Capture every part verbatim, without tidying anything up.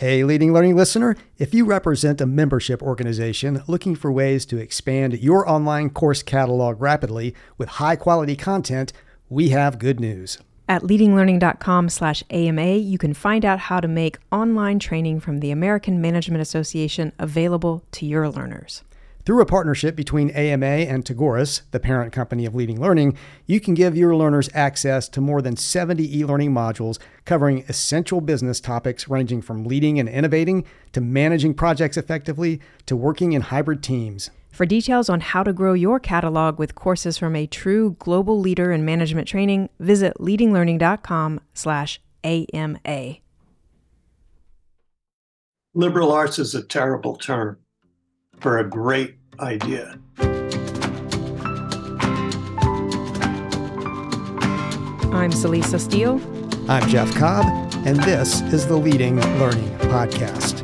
Hey, Leading Learning listener, if you represent a membership organization looking for ways to expand your online course catalog rapidly with high-quality content, we have good news. At leadinglearning.com slash AMA, you can find out how to make online training from the American Management Association available to your learners. Through a partnership between A M A and Tagoras, the parent company of Leading Learning, you can give your learners access to more than seventy e-learning modules covering essential business topics ranging from leading and innovating to managing projects effectively to working in hybrid teams. For details on how to grow your catalog with courses from a true global leader in management training, visit leadinglearning.com slash AMA. Liberal arts is a terrible term for a great idea. I'm Celisa Steele. I'm Jeff Cobb, and this is the Leading Learning Podcast.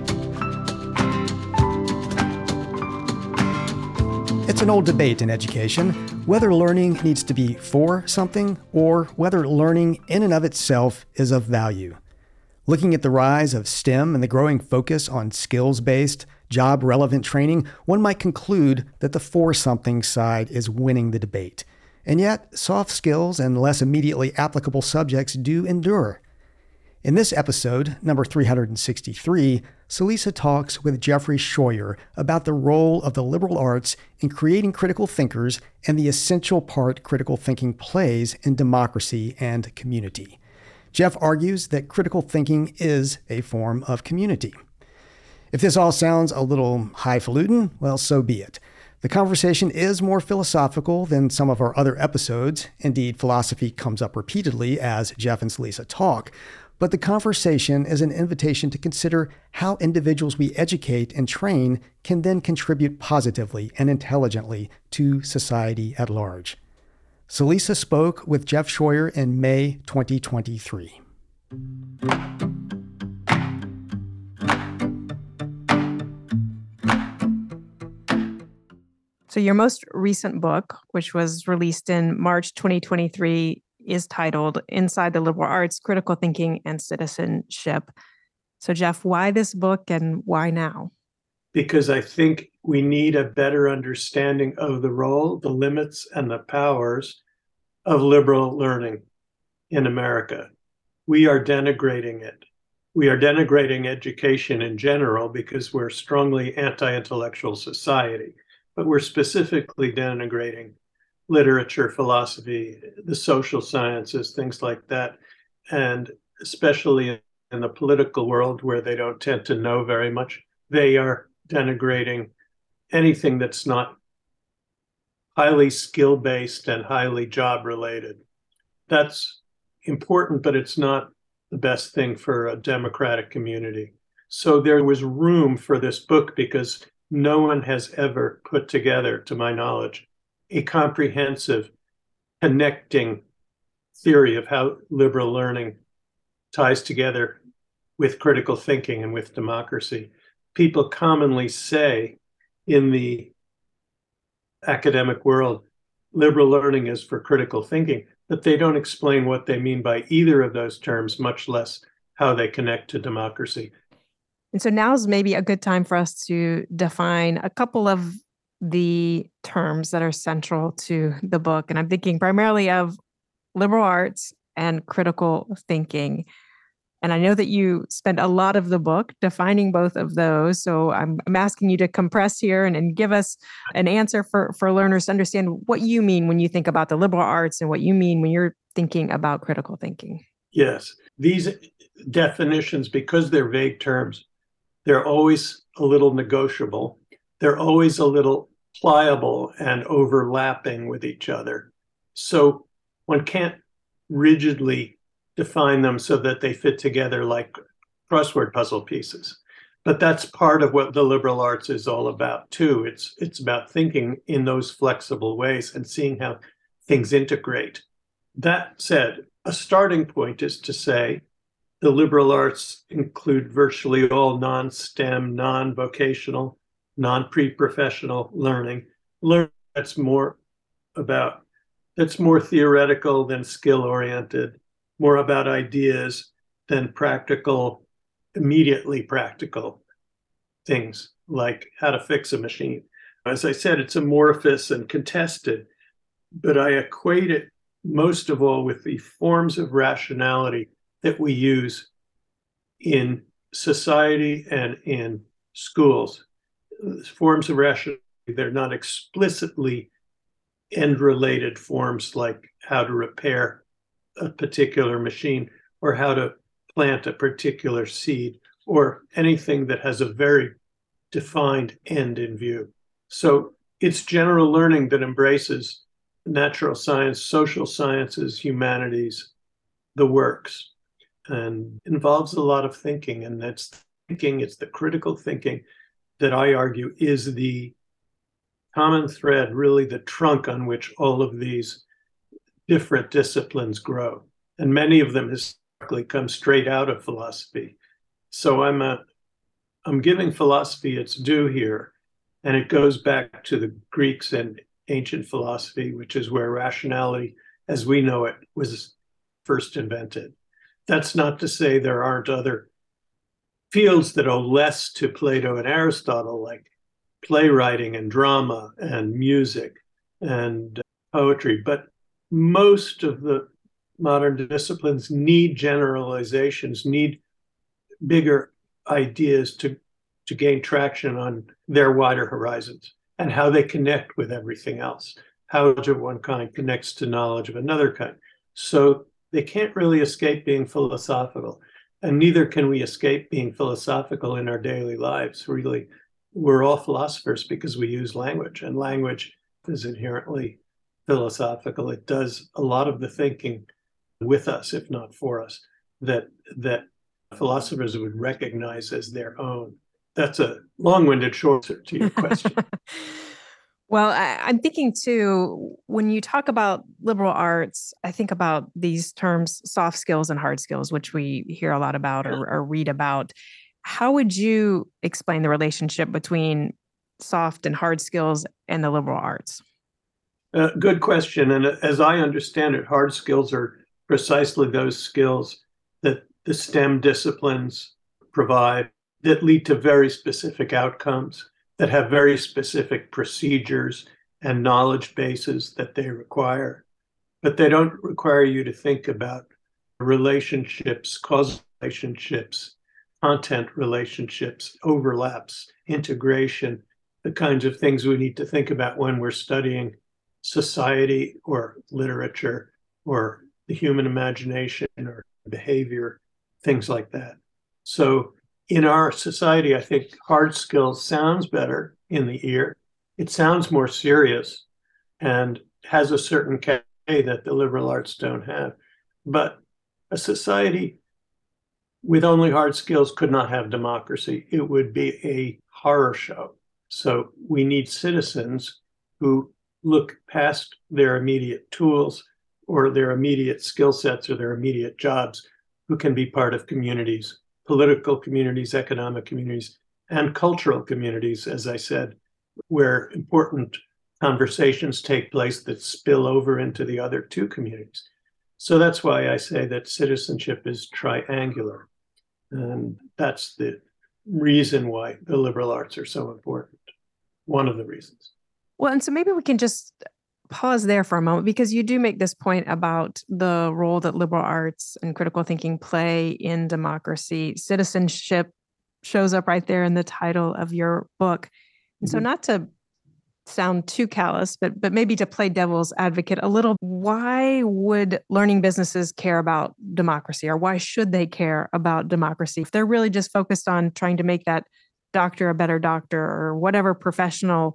It's an old debate in education, whether learning needs to be for something or whether learning in and of itself is of value. Looking at the rise of STEM and the growing focus on skills-based, job-relevant training, one might conclude that the for-something side is winning the debate. And yet, soft skills and less immediately applicable subjects do endure. In this episode, number three hundred sixty-three, Celisa talks with Jeffrey Scheuer about the role of the liberal arts in creating critical thinkers and the essential part critical thinking plays in democracy and community. Jeff argues that critical thinking is a form of community. If this all sounds a little highfalutin, well, so be it. The conversation is more philosophical than some of our other episodes. Indeed, philosophy comes up repeatedly as Jeff and Celisa talk. But the conversation is an invitation to consider how individuals we educate and train can then contribute positively and intelligently to society at large. Celisa spoke with Jeff Scheuer in May twenty twenty-three. So your most recent book, which was released in March twenty twenty-three, is titled Inside the Liberal Arts, Critical Thinking and Citizenship. So Jeff, why this book and why now? Because I think we need a better understanding of the role, the limits, and the powers of liberal learning in America. We are denigrating it. We are denigrating education in general because we're a strongly anti-intellectual society, but we're specifically denigrating literature, philosophy, the social sciences, things like that, and especially in the political world where they don't tend to know very much, they are denigrating anything that's not highly skill-based and highly job-related. That's important, but it's not the best thing for a democratic community. So there was room for this book because no one has ever put together, to my knowledge, a comprehensive, connecting theory of how liberal learning ties together with critical thinking and with democracy. People commonly say in the academic world, liberal learning is for critical thinking, but they don't explain what they mean by either of those terms, much less how they connect to democracy. And so now's maybe a good time for us to define a couple of the terms that are central to the book. And I'm thinking primarily of liberal arts and critical thinking. And I know that you spend a lot of the book defining both of those. So I'm, I'm asking you to compress here and, and give us an answer for, for learners to understand what you mean when you think about the liberal arts and what you mean when you're thinking about critical thinking. Yes, these definitions, because they're vague terms, they're always a little negotiable. They're always a little pliable and overlapping with each other. So one can't rigidly define them so that they fit together like crossword puzzle pieces. But that's part of what the liberal arts is all about too. It's it's about thinking in those flexible ways and seeing how things integrate. That said, a starting point is to say the liberal arts include virtually all non-STEM, non-vocational, non-pre-professional learning. Learning that's more about, that's more theoretical than skill-oriented, more about ideas than practical immediately practical things like how to fix a machine. As I said, it's amorphous and contested, but I equate it most of all with the forms of rationality that we use in society and in schools. Forms of rationality, they're not explicitly end-related forms like how to repair a particular machine or how to plant a particular seed or anything that has a very defined end in view. So it's general learning that embraces natural science, social sciences, humanities, the works, and involves a lot of thinking. And that's thinking, it's the critical thinking that I argue is the common thread, really the trunk on which all of these different disciplines grow. And many of them historically come straight out of philosophy. So I'm a, I'm giving philosophy its due here. And it goes back to the Greeks and ancient philosophy, which is where rationality, as we know it, was first invented. That's not to say there aren't other fields that owe less to Plato and Aristotle, like playwriting and drama and music and poetry. But most of the modern disciplines need generalizations, need bigger ideas to, to gain traction on their wider horizons and how they connect with everything else. How knowledge of one kind connects to knowledge of another kind. So they can't really escape being philosophical. And neither can we escape being philosophical in our daily lives. Really, we're all philosophers because we use language, and language is inherently philosophical. It does a lot of the thinking with us, if not for us, that that philosophers would recognize as their own. That's a long-winded short answer to your question. Well, I, I'm thinking too, when you talk about liberal arts, I think about these terms, soft skills and hard skills, which we hear a lot about or, or read about. How would you explain the relationship between soft and hard skills and the liberal arts? Uh, good question. And as I understand it, hard skills are precisely those skills that the STEM disciplines provide that lead to very specific outcomes, that have very specific procedures and knowledge bases that they require. But they don't require you to think about relationships, causal relationships, content relationships, overlaps, integration, the kinds of things we need to think about when we're studying society or literature or the human imagination or behavior, things like that. So in our society, I think hard skills sounds better in the ear. It sounds more serious and has a certain cachet that the liberal arts don't have. But a society with only hard skills could not have democracy. It would be a horror show. So we need citizens who look past their immediate tools or their immediate skill sets or their immediate jobs, who can be part of communities, political communities, economic communities, and cultural communities, as I said, where important conversations take place that spill over into the other two communities. So that's why I say that citizenship is triangular. And that's the reason why the liberal arts are so important. One of the reasons. Well, and so maybe we can just pause there for a moment, because you do make this point about the role that liberal arts and critical thinking play in democracy. Citizenship shows up right there in the title of your book. And mm-hmm. so not to sound too callous, but but maybe to play devil's advocate a little, why would learning businesses care about democracy, or why should they care about democracy if they're really just focused on trying to make that doctor a better doctor or whatever professional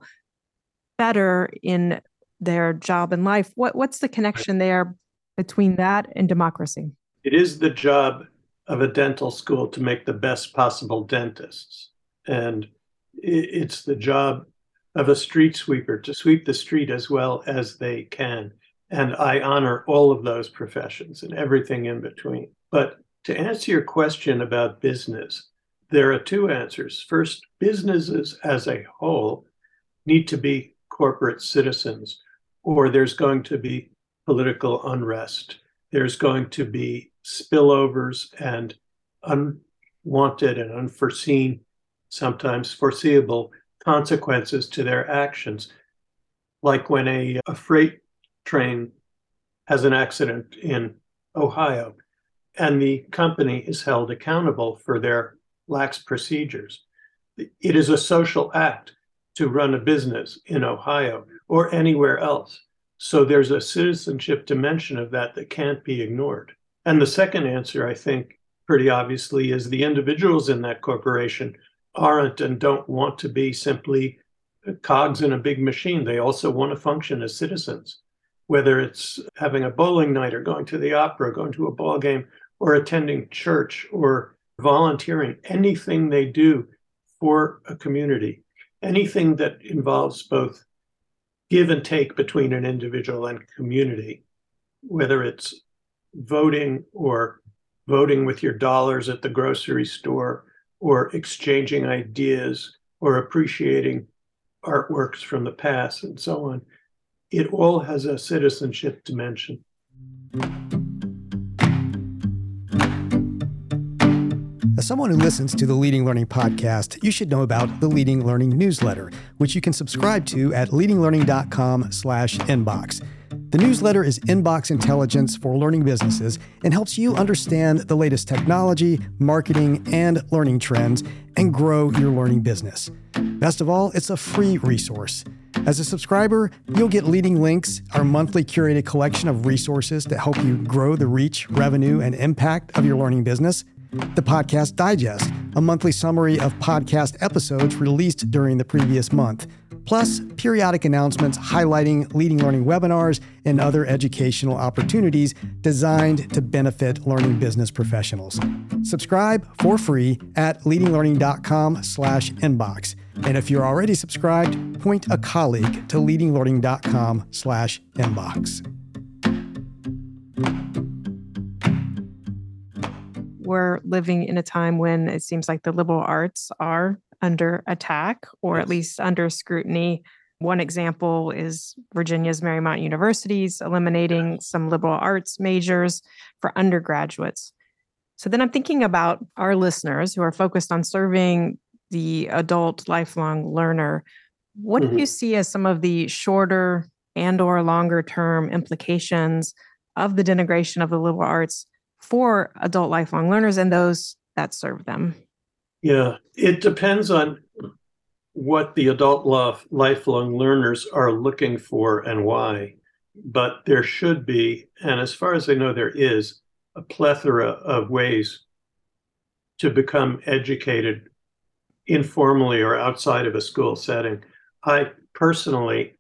better in their job and life? What what's the connection there between that and democracy? It is the job of a dental school to make the best possible dentists. And it's the job of a street sweeper to sweep the street as well as they can. And I honor all of those professions and everything in between. But to answer your question about business, there are two answers. First, businesses as a whole need to be corporate citizens, or there's going to be political unrest. There's going to be spillovers and unwanted and unforeseen, sometimes foreseeable consequences to their actions. Like when a, a freight train has an accident in Ohio and the company is held accountable for their lax procedures. It is a social act to run a business in Ohio or anywhere else. So there's a citizenship dimension of that that can't be ignored. And the second answer, I think, pretty obviously, is the individuals in that corporation aren't and don't want to be simply cogs in a big machine. They also want to function as citizens, whether it's having a bowling night or going to the opera, going to a ball game, or attending church or volunteering. Anything they do for a community, anything that involves both give and take between an individual and community, whether it's voting or voting with your dollars at the grocery store or exchanging ideas or appreciating artworks from the past and so on. It all has a citizenship dimension. As someone who listens to the Leading Learning podcast, you should know about the Leading Learning newsletter, which you can subscribe to at leadinglearning.com slash inbox. The newsletter is inbox intelligence for learning businesses and helps you understand the latest technology, marketing, and learning trends and grow your learning business. Best of all, it's a free resource. As a subscriber, you'll get Leading Links, our monthly curated collection of resources to help you grow the reach, revenue, and impact of your learning business. The Podcast Digest, a monthly summary of podcast episodes released during the previous month, plus periodic announcements highlighting Leading Learning webinars and other educational opportunities designed to benefit learning business professionals. Subscribe for free at leadinglearning.com slash inbox. And if you're already subscribed, point a colleague to leadinglearning.com slash inbox. We're living in a time when it seems like the liberal arts are under attack, or at least under scrutiny. One example is Virginia's Marymount University's eliminating some liberal arts majors for undergraduates. So then I'm thinking about our listeners who are focused on serving the adult lifelong learner. What mm-hmm. do you see as some of the shorter and or longer term implications of the denigration of the liberal arts for adult lifelong learners and those that serve them? Yeah, it depends on what the adult life, lifelong learners are looking for and why. But there should be, and as far as I know, there is a plethora of ways to become educated informally or outside of a school setting. I personally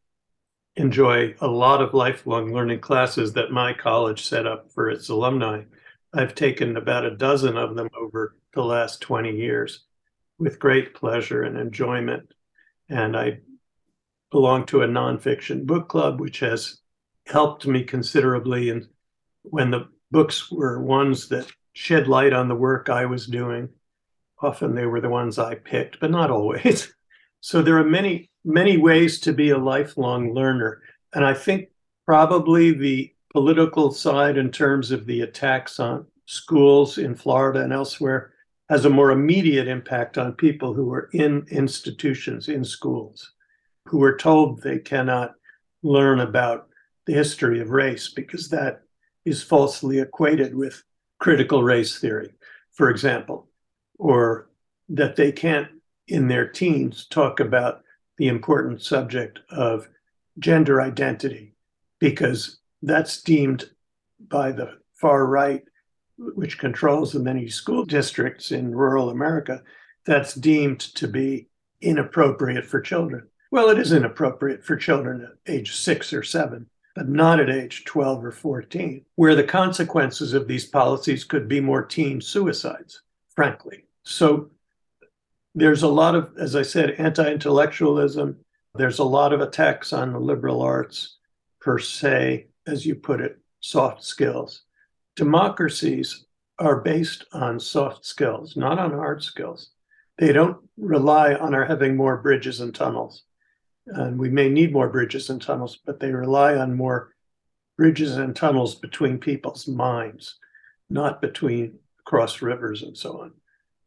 enjoy a lot of lifelong learning classes that my college set up for its alumni. I've taken about a dozen of them over the last twenty years with great pleasure and enjoyment. And I belong to a nonfiction book club, which has helped me considerably. And when the books were ones that shed light on the work I was doing, often they were the ones I picked, but not always. So there are many, many ways to be a lifelong learner. And I think probably the political side in terms of the attacks on schools in Florida and elsewhere has a more immediate impact on people who are in institutions, in schools, who are told they cannot learn about the history of race because that is falsely equated with critical race theory, for example, or that they can't, in their teens, talk about the important subject of gender identity because that's deemed by the far right, which controls the many school districts in rural America, that's deemed to be inappropriate for children. Well, it is inappropriate for children at age six or seven, but not at age twelve or fourteen, where the consequences of these policies could be more teen suicides, frankly. So there's a lot of, as I said, anti-intellectualism. There's a lot of attacks on the liberal arts per se, as you put it, soft skills. Democracies are based on soft skills, not on hard skills. They don't rely on our having more bridges and tunnels. And we may need more bridges and tunnels, but they rely on more bridges and tunnels between people's minds, not between across rivers and so on.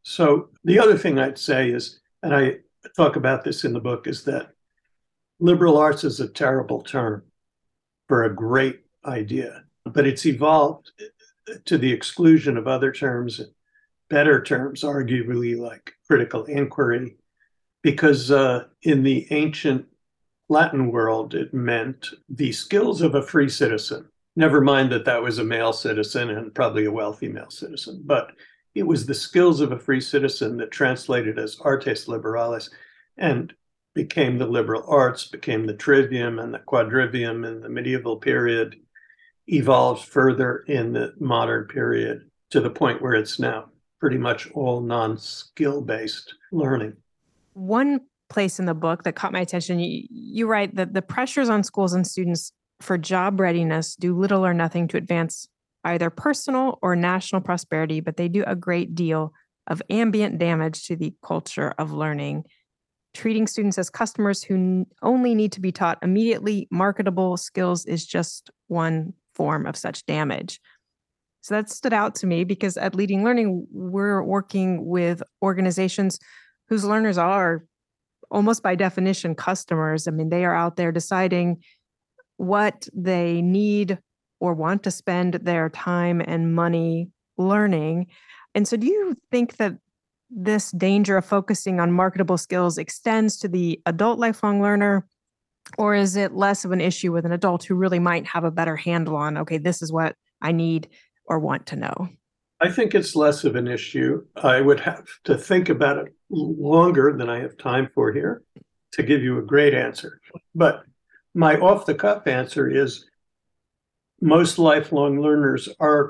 So the other thing I'd say is, and I talk about this in the book, is that liberal arts is a terrible term for a great idea, but it's evolved to the exclusion of other terms, better terms, arguably, like critical inquiry, because uh, in the ancient Latin world, it meant the skills of a free citizen. Never mind that that was a male citizen and probably a wealthy male citizen, but it was the skills of a free citizen that translated as artes liberales and became the liberal arts, became the trivium and the quadrivium in the medieval period, evolved further in the modern period to the point where it's now pretty much all non-skill-based learning. One place in the book that caught my attention, you, you write that the pressures on schools and students for job readiness do little or nothing to advance either personal or national prosperity, but they do a great deal of ambient damage to the culture of learning. Treating students as customers who only need to be taught immediately marketable skills is just one form of such damage. So that stood out to me because at Leading Learning, we're working with organizations whose learners are almost by definition customers. I mean, they are out there deciding what they need or want to spend their time and money learning. And so do you think that this danger of focusing on marketable skills extends to the adult lifelong learner, or is it less of an issue with an adult who really might have a better handle on, okay, this is what I need or want to know? I think it's less of an issue. I would have to think about it longer than I have time for here to give you a great answer. But my off-the-cuff answer is most lifelong learners are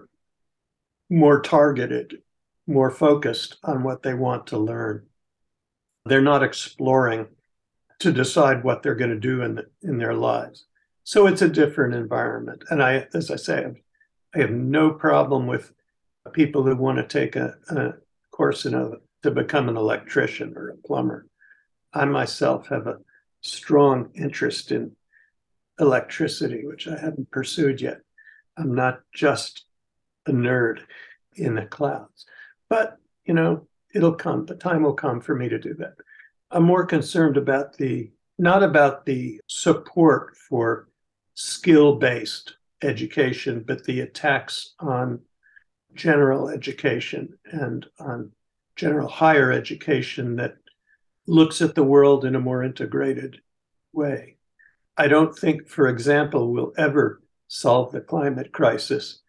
more targeted, more focused on what they want to learn. They're not exploring to decide what they're going to do in, the, in their lives. So it's a different environment. And I, as I say, I have no problem with people who want to take a, a course in a, to become an electrician or a plumber. I myself have a strong interest in electricity, which I haven't pursued yet. I'm not just a nerd in the clouds, but you know, it'll come. The time will come for me to do that. I'm more concerned about the, not about the support for skill-based education, but the attacks on general education and on general higher education that looks at the world in a more integrated way. I don't think, for example, we'll ever solve the climate crisis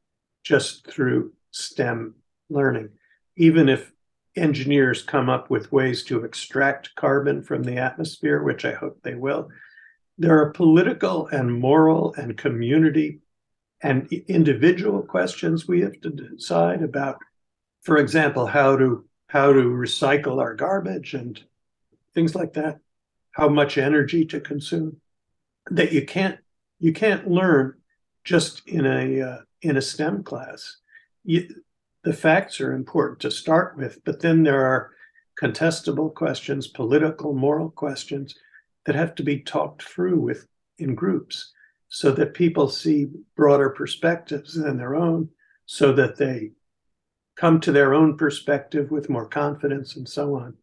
just through STEM learning. Even if engineers come up with ways to extract carbon from the atmosphere, which I hope they will, there are political and moral and community and individual questions we have to decide about, for example, how to how to recycle our garbage and things like that, how much energy to consume, that you can't you can't learn just in a uh, in a STEM class. You, the facts are important to start with, but then there are contestable questions, political, moral questions that have to be talked through with in groups so that people see broader perspectives than their own, so that they come to their own perspective with more confidence and so on.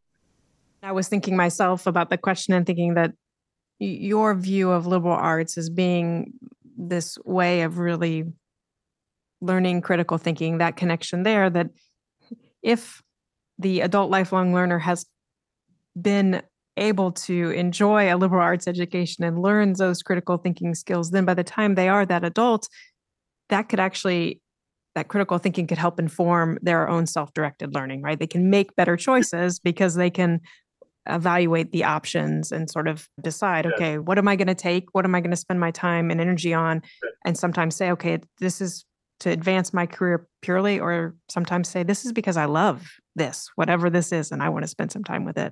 I was thinking myself about the question and thinking that your view of liberal arts as being this way of really learning critical thinking, that connection there, that if the adult lifelong learner has been able to enjoy a liberal arts education and learns those critical thinking skills, then by the time they are that adult, that could actually, that critical thinking could help inform their own self-directed learning, right? They can make better choices because they can evaluate the options and sort of decide, okay, what am I going to take? What am I going to spend my time and energy on? And sometimes say, okay, this is to advance my career purely, or sometimes say, this is because I love this, whatever this is, and I want to spend some time with it.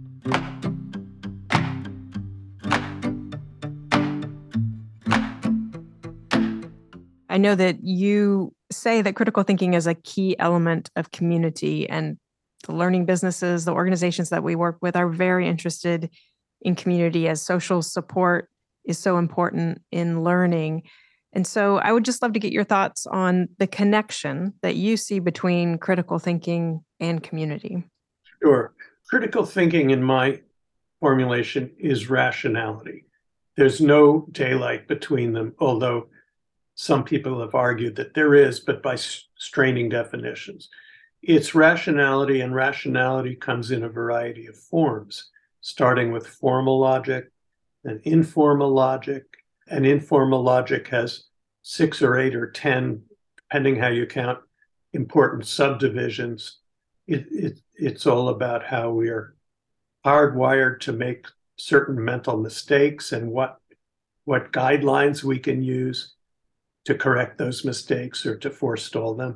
I know that you say that critical thinking is a key element of community, and the learning businesses, the organizations that we work with are very interested in community, as social support is so important in learning. And so I would just love to get your thoughts on the connection that you see between critical thinking and community? Sure. Critical thinking, in my formulation, is rationality. There's no daylight between them, although some people have argued that there is, but by straining definitions. It's rationality, and rationality comes in a variety of forms, starting with formal logic and informal logic. And informal logic has six or eight or ten, depending how you count, important subdivisions. It, it, it's all about how we are hardwired to make certain mental mistakes and what, what guidelines we can use to correct those mistakes or to forestall them.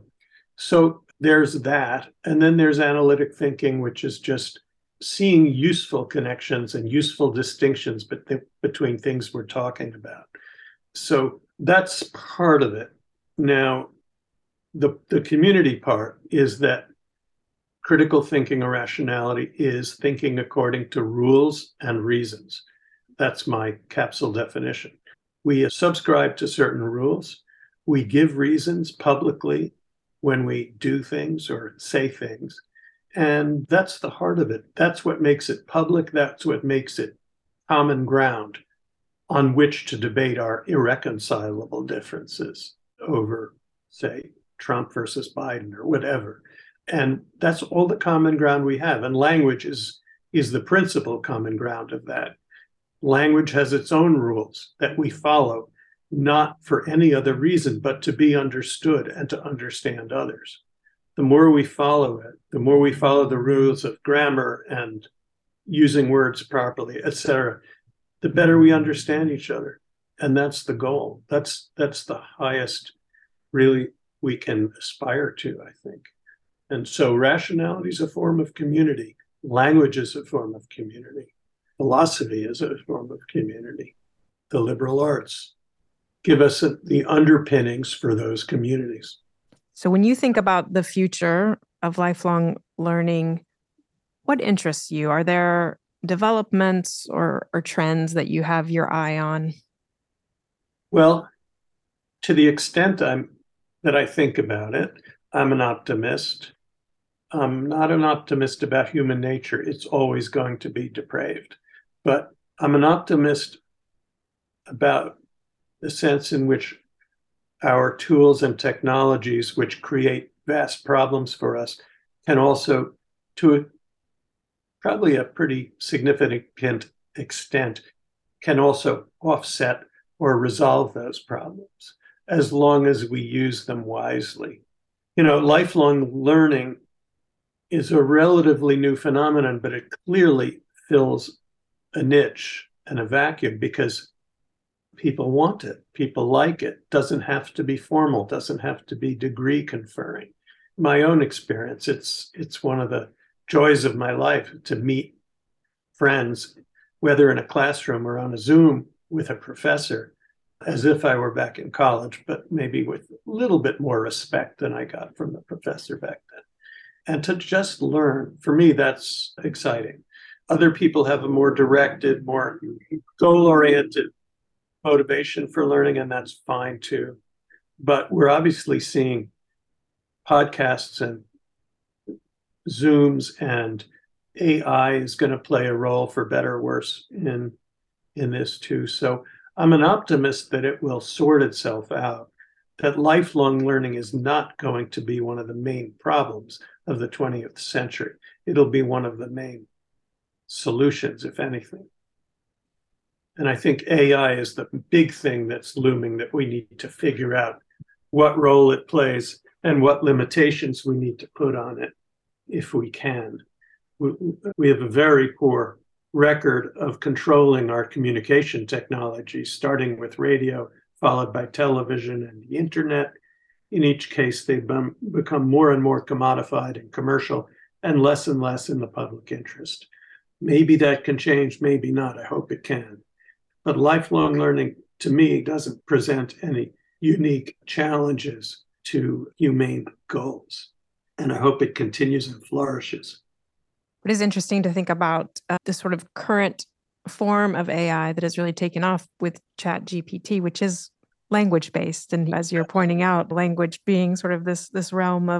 So there's that. And then there's analytic thinking, which is just seeing useful connections and useful distinctions between things we're talking about. So that's part of it. Now, the, the community part is that critical thinking or rationality is thinking according to rules and reasons. That's my capsule definition. We subscribe to certain rules. We give reasons publicly when we do things or say things. And that's the heart of it. That's what makes it public. That's what makes it common ground on which to debate our irreconcilable differences over, say, Trump versus Biden or whatever. And that's all the common ground we have. And language is, is the principal common ground of that. Language has its own rules that we follow, not for any other reason, but to be understood and to understand others. The more we follow it, the more we follow the rules of grammar and using words properly, et cetera, the better we understand each other. And that's the goal. That's, that's the highest really we can aspire to, I think. And so rationality is a form of community. Language is a form of community. Philosophy is a form of community. The liberal arts give us a, the underpinnings for those communities. So when you think about the future of lifelong learning, what interests you? Are there developments or, or trends that you have your eye on? Well, to the extent I'm that I think about it, I'm an optimist. I'm not an optimist about human nature. It's always going to be depraved. But I'm an optimist about the sense in which our tools and technologies, which create vast problems for us, can also, to a, probably a pretty significant extent, can also offset or resolve those problems as long as we use them wisely. You know, lifelong learning is a relatively new phenomenon, but it clearly fills a niche and a vacuum because people want it. People like it. Doesn't have to be formal. Doesn't have to be degree conferring. My own experience, it's it's one of the joys of my life to meet friends, whether in a classroom or on a Zoom with a professor, as if I were back in college, but maybe with a little bit more respect than I got from the professor back then. And to just learn, for me, that's exciting. Other people have a more directed, more goal-oriented motivation for learning, and that's fine too. But we're obviously seeing podcasts and Zooms and A I is going to play a role for better or worse in, in this too. So I'm an optimist that it will sort itself out, that lifelong learning is not going to be one of the main problems of the twentieth century. It'll be one of the main solutions, if anything. And I think A I is the big thing that's looming that we need to figure out what role it plays and what limitations we need to put on it if we can. We, we have a very poor record of controlling our communication technology, starting with radio, followed by television and the internet. In each case, they've been, become more and more commodified and commercial and less and less in the public interest. Maybe that can change, maybe not. I hope it can. But lifelong learning, to me, doesn't present any unique challenges to humane goals. And I hope it continues and flourishes. It is interesting to think about uh, this sort of current form of A I that has really taken off with ChatGPT, which is language-based. And as you're pointing out, language being sort of this, this realm of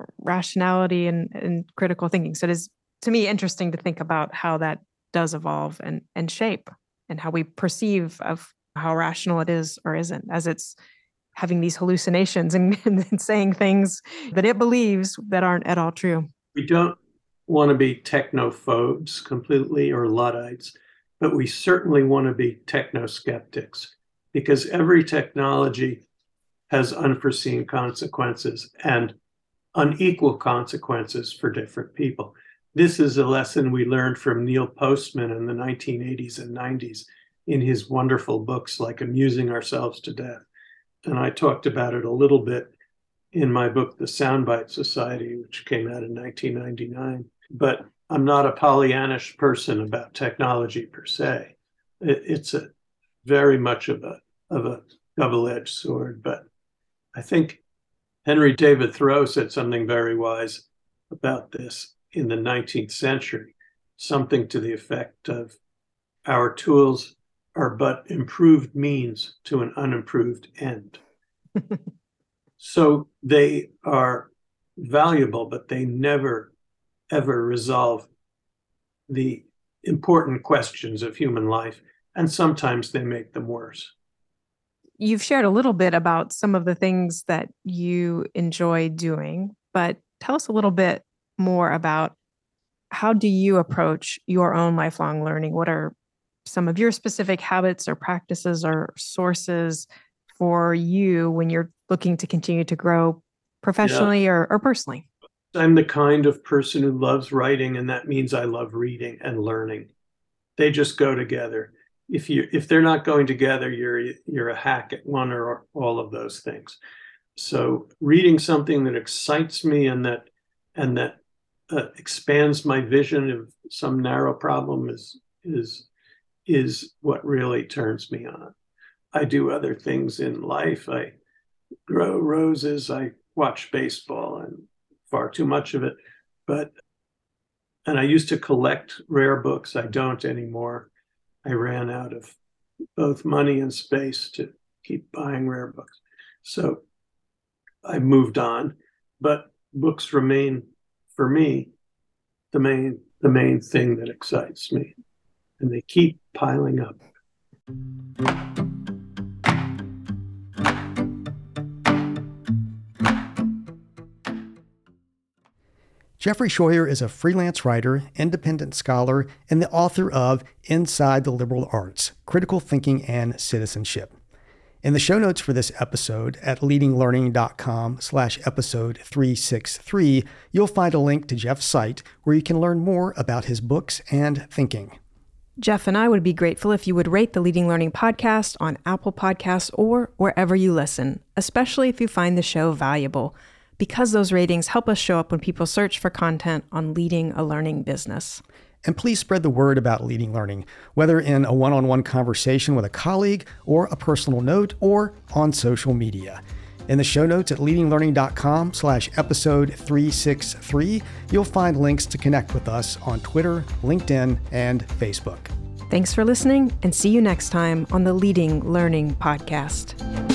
rationality and, and critical thinking. So it is, to me, interesting to think about how that does evolve and, and shape, and how we perceive of how rational it is or isn't, as it's having these hallucinations and, and saying things that it believes that aren't at all true. We don't want to be technophobes completely or Luddites, but we certainly want to be technoskeptics, because every technology has unforeseen consequences and unequal consequences for different people. This is a lesson we learned from Neil Postman in the nineteen eighties and nineties in his wonderful books like Amusing Ourselves to Death. And I talked about it a little bit in my book, The Soundbite Society, which came out in nineteen ninety-nine. But I'm not a Pollyannish person about technology per se. It, it's a very much of a of a double-edged sword. But I think Henry David Thoreau said something very wise about this in the nineteenth century, something to the effect of, our tools are but improved means to an unimproved end. So they are valuable, but they never, ever resolve the important questions of human life. And sometimes they make them worse. You've shared a little bit about some of the things that you enjoy doing, but tell us a little bit more about, how do you approach your own lifelong learning? What are some of your specific habits or practices or sources for you when you're looking to continue to grow professionally yeah. or, or personally? I'm the kind of person who loves writing, and that means I love reading and learning. They just go together. If you if they're not going together, you're you're a hack at one or all of those things. So reading something that excites me and that and that uh, expands my vision of some narrow problem is is is what really turns me on. I do other things in life. I grow roses. I watch baseball, and far too much of it. But and I used to collect rare books. I don't anymore. I ran out of both money and space to keep buying rare books. So I moved on, but books remain, for me, the main the main thing that excites me. And they keep piling up. Jeffrey Scheuer is a freelance writer, independent scholar, and the author of Inside the Liberal Arts: Critical Thinking and Citizenship. In the show notes for this episode at leadinglearning.com slash episode 363, you'll find a link to Jeff's site where you can learn more about his books and thinking. Jeff and I would be grateful if you would rate the Leading Learning podcast on Apple Podcasts or wherever you listen, especially if you find the show valuable, because those ratings help us show up when people search for content on leading a learning business. And please spread the word about Leading Learning, whether in a one-on-one conversation with a colleague or a personal note or on social media. In the show notes at leadinglearning.com slash episode 363, you'll find links to connect with us on Twitter, LinkedIn, and Facebook. Thanks for listening, and see you next time on the Leading Learning podcast.